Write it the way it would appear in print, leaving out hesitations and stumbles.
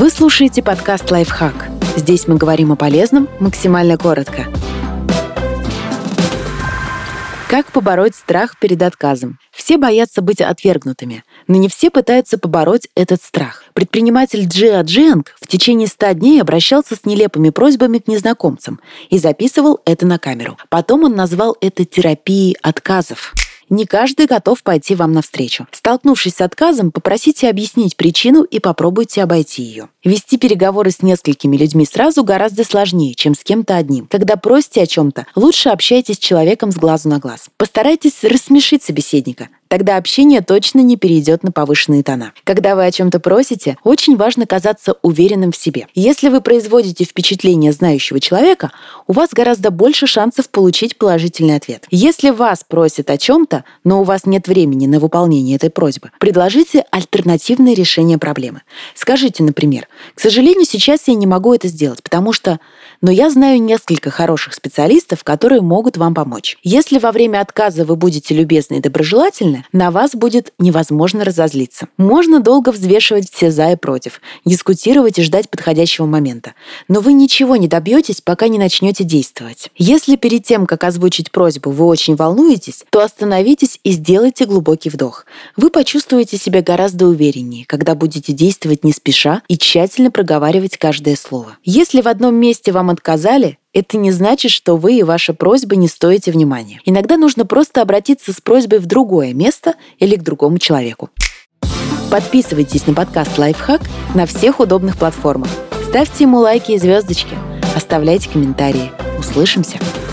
Вы слушаете подкаст «Лайфхак». Здесь мы говорим о полезном максимально коротко. Как побороть страх перед отказом? Все боятся быть отвергнутыми, но не все пытаются побороть этот страх. Предприниматель Джиа Джианг в течение 100 дней обращался с нелепыми просьбами к незнакомцам и записывал это на камеру. Потом он назвал это терапией отказов. Не каждый готов пойти вам навстречу. Столкнувшись с отказом, попросите объяснить причину и попробуйте обойти ее. Вести переговоры с несколькими людьми сразу гораздо сложнее, чем с кем-то одним. Когда просите о чем-то, лучше общайтесь с человеком с глазу на глаз. Постарайтесь рассмешить собеседника. Тогда общение точно не перейдет на повышенные тона. Когда вы о чем-то просите, очень важно казаться уверенным в себе. Если вы производите впечатление знающего человека, у вас гораздо больше шансов получить положительный ответ. Если вас просят о чем-то, но у вас нет времени на выполнение этой просьбы, предложите альтернативное решение проблемы. Скажите, например, «К сожалению, сейчас я не могу это сделать, потому что... Но я знаю несколько хороших специалистов, которые могут вам помочь». Если во время отказа вы будете любезны и доброжелательны, на вас будет невозможно разозлиться. Можно долго взвешивать все за и против, дискутировать и ждать подходящего момента. Но вы ничего не добьетесь, пока не начнете действовать. Если перед тем, как озвучить просьбу, вы очень волнуетесь, то остановитесь и сделайте глубокий вдох. Вы почувствуете себя гораздо увереннее, когда будете действовать не спеша и тщательно проговаривать каждое слово. Если в одном месте вам отказали, это не значит, что вы и ваша просьба не стоите внимания. Иногда нужно просто обратиться с просьбой в другое место или к другому человеку. Подписывайтесь на подкаст «Лайфхак» на всех удобных платформах. Ставьте ему лайки и звездочки. Оставляйте комментарии. Услышимся!